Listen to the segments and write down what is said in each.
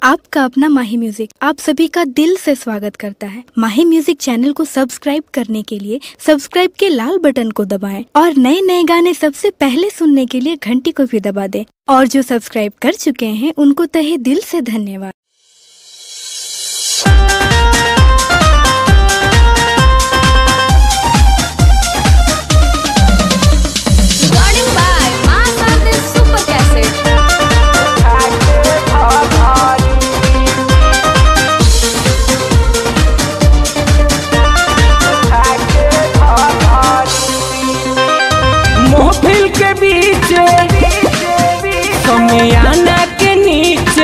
आपका अपना माही म्यूजिक आप सभी का दिल से स्वागत करता है। माही म्यूजिक चैनल को सब्सक्राइब करने के लिए सब्सक्राइब के लाल बटन को दबाएं और नए नए गाने सबसे पहले सुनने के लिए घंटी को भी दबा दें। और जो सब्सक्राइब कर चुके हैं उनको तहे दिल से धन्यवाद। महफिल के बीच समियाना के नीचे,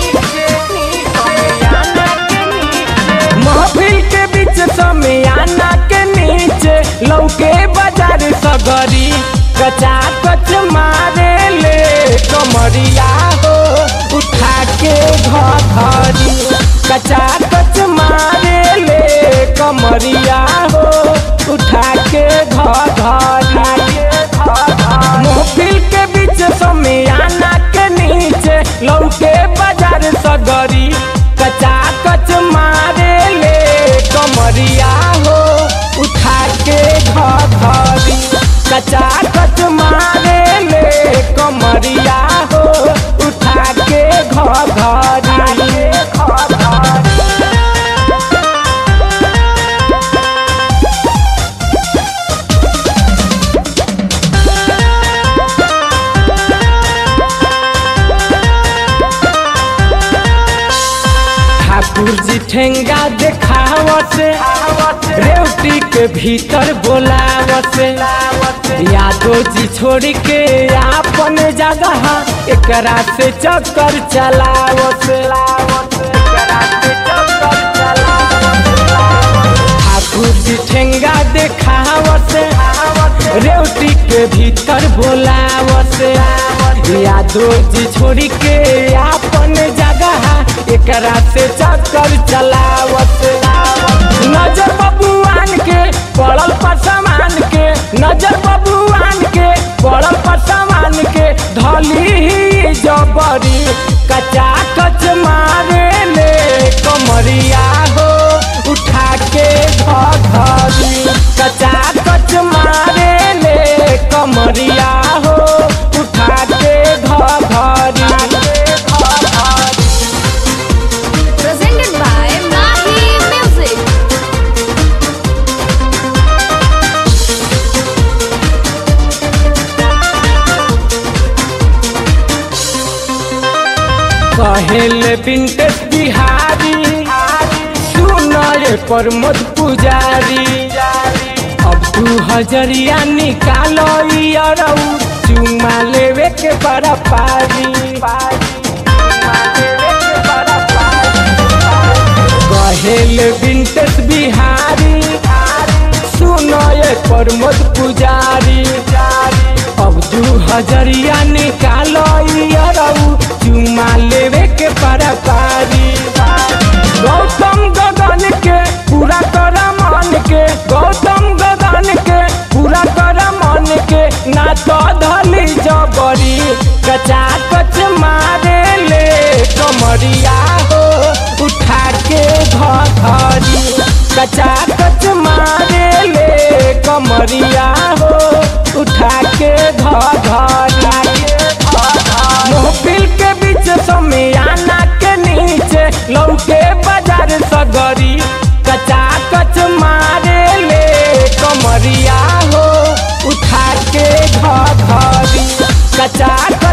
महफिल के बीच समियाना के नीचे लौके बाजार सगरी कचा कच मारे ले कमरिया हो उठा के घरी कचा कच मारे ले कमरिया हो उठा के घरी। महफिल के बीच समियाना के नीचे लौके बाजार सगरी कचा कच मारे ले कमरिया हो उठा के घरी कचा कच मारे ले कमरिया हो उठा के घरी। ठाकुर जी ठेंगा देखावत रेवती के भीतर बोलावत यादव जी छोड़ के आपन जगह एकरा से चक्कर चलावत। ठाकुर जी ठेंगा देखावत रेवती के भीतर बोलावत यादव जी छोड़ के आपन जगह एकरा से चक्कर चलावत। नजर बबुआन के पड़ल पर सामान के नजर बबुआन के पड़ल पर सामान के धली ही जबरी कचा कच मारे ले कमरिया हो उठा के घरी कचा कच मारे ले कमरिया हो उठा के घरी। Presented by Mahi Music. कहेले विंटेज बिहारी सुनए प्रमोद पुजारी अब 2000 निकालो चुमा लेवे के बड़ा पारी कहेले विंटेज बिहारी सुनए प्रमोद पुजारी अब 2000 निकालो चुमा लेवे के बड़ा पारी। गौतम गगन के पूरा कर मन के गौतम गगन के पूरा कर मन के ना तो धली जबरी कचा कच मारे ले कमरिया हो उठा के घरी कचा कच मारे ले कमरिया हो उठा के घरी। महफिल के बीच समियाना के नीचे लौके बाजार सगरी कचा कच मारे ले कमरिया हो उठा के घरी कचा